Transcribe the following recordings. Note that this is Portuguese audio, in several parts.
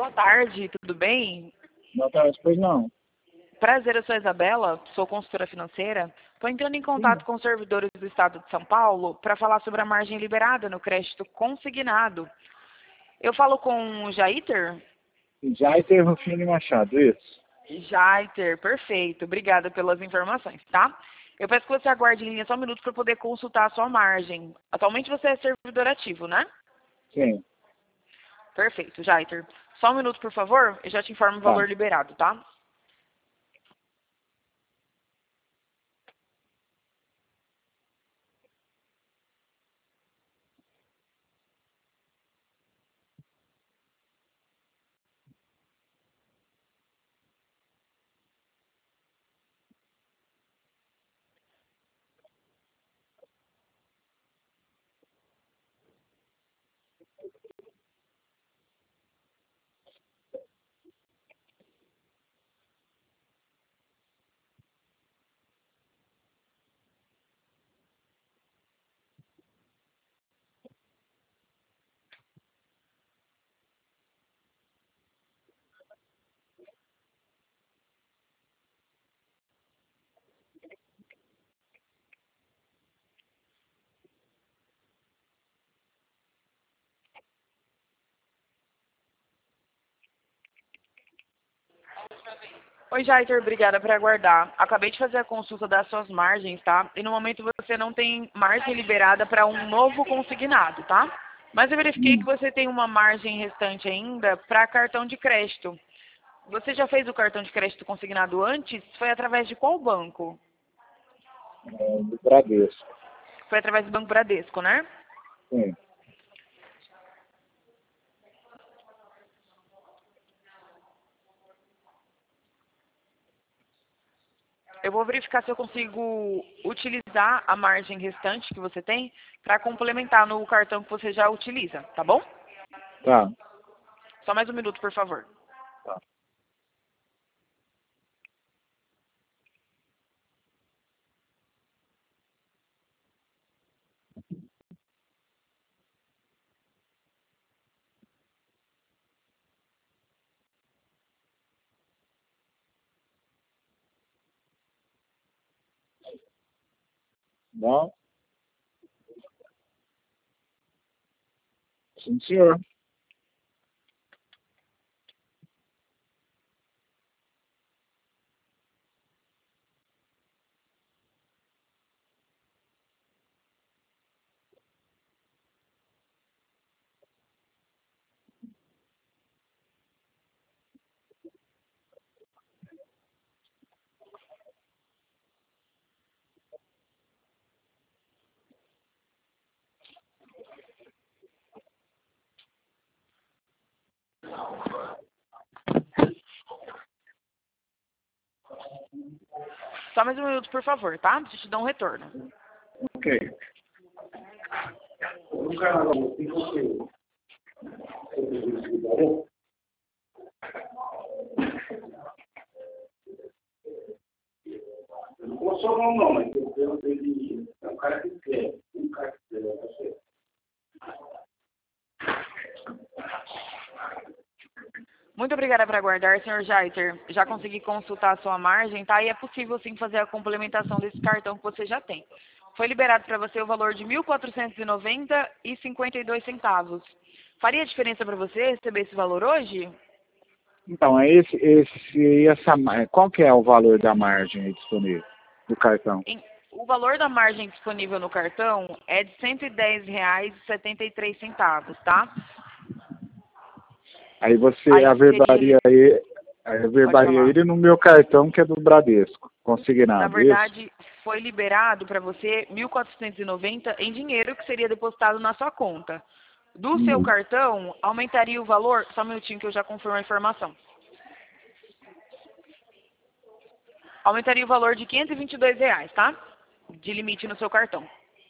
boa tarde, tudo bem? Boa tarde, pois não. Prazer, eu sou a Isabela, sou consultora financeira. Estou entrando em Sim. contato com os servidores do Estado de São Paulo para falar sobre a margem liberada no crédito consignado. Eu falo com o Jaiter? Jaiter Rufino Machado, isso. Jaiter, perfeito. Obrigada pelas informações, tá? Eu peço que você aguarde em linha só um minuto para poder consultar a sua margem. Atualmente você é servidor ativo, né? Sim, Perfeito, Jaiter. Só um minuto, por favor, eu já te informo o tá. valor liberado, tá? Oi, Jaiter, obrigada por aguardar. Acabei de fazer a consulta das suas margens, tá? E no momento você não tem margem liberada para um novo consignado, tá? Mas eu verifiquei que Hum. você tem uma margem restante ainda para cartão de crédito. Você já fez o cartão de crédito consignado antes? Foi através de qual banco? Do Bradesco. Foi através do Banco Bradesco, né? Sim. Eu vou verificar se eu consigo utilizar a margem restante que você tem para complementar no cartão que você já utiliza, tá bom? Tá. Só mais um minuto, por favor. Tá. Bom? Sim, senhor. Só mais um minuto, por favor, tá? Deixa eu te dar um retorno. Ok. Não sou bom não, mas ele é um cara que escreve. Um cara que escreve, tá certo. Muito obrigada por aguardar, senhor Jaiter. Já consegui consultar a sua margem, tá? E é possível sim fazer a complementação desse cartão que você já tem. Foi liberado para você o valor de R$ 1.490,52. Faria diferença para você receber esse valor hoje? Então, qual que é o valor da margem aí disponível do cartão? O valor da margem disponível no cartão é de R$ 110,73, tá? Aí você Aí seria averbaria ali, aí, pode falar. ele no meu cartão que é do Bradesco, Na consignado, isso? verdade, foi liberado para você 1.490 em dinheiro que seria depositado na sua conta. Do seu Hum. cartão, aumentaria o valor, só um minutinho que eu já confirmo a informação. Aumentaria o valor de R$ 522, tá? De limite no seu cartão.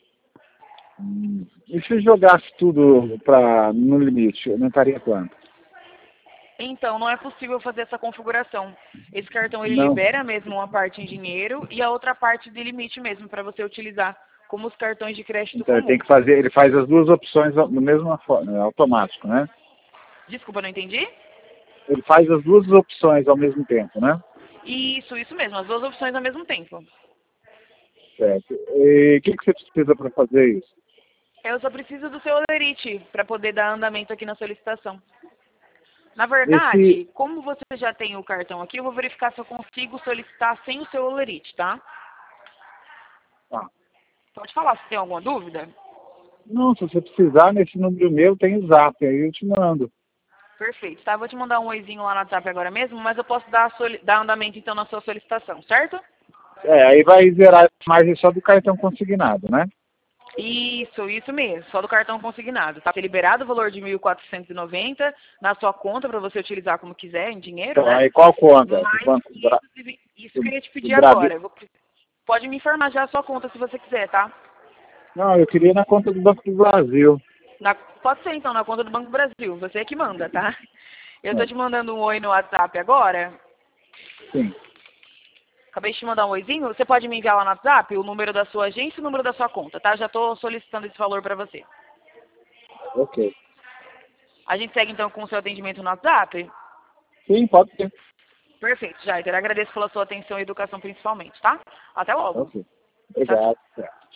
E se jogasse tudo no limite, aumentaria quanto? Então, não é possível fazer essa configuração. Esse cartão ele Não. libera mesmo uma parte em dinheiro e a outra parte de limite mesmo para você utilizar como os cartões de crédito Então comum. ele faz as duas opções no mesmo forma, automático, né? Desculpa, não entendi? Ele faz as duas opções ao mesmo tempo, né? Isso mesmo, as duas opções ao mesmo tempo. Certo. E o que você precisa para fazer isso? Eu só preciso do seu olerite para poder dar andamento aqui na solicitação. Na verdade, como você já tem o cartão aqui, eu vou verificar se eu consigo solicitar sem o seu olerite, tá? Tá. Pode falar se tem alguma dúvida? Não, se você precisar, nesse número meu tem o zap, aí eu te mando. Perfeito, tá? Vou te mandar um oizinho lá no WhatsApp agora mesmo, mas eu posso dar andamento então na sua solicitação, certo? Aí vai zerar a margem só do cartão consignado, né? Isso mesmo, só do cartão consignado. Tá liberado o valor de 1.490 na sua conta para você utilizar como quiser, em dinheiro, Então, né? aí qual conta? Mais Do banco 520, isso que eu queria te do pedir Bradesco? agora. Pode me informar já a sua conta se você quiser, tá? Não, eu queria na conta do Banco do Brasil. Pode ser então, na conta do Banco do Brasil. Você é que manda, tá? Eu tô É. te mandando um oi no WhatsApp agora. Sim. Acabei de te mandar um oizinho. Você pode me enviar lá no WhatsApp o número da sua agência e o número da sua conta, tá? Já tô solicitando esse valor para você. Ok. A gente segue então com o seu atendimento no WhatsApp? Sim, pode ser. Perfeito, Jair. Agradeço pela sua atenção e educação principalmente, tá? Até logo. Ok. Tchau, tchau. Obrigado.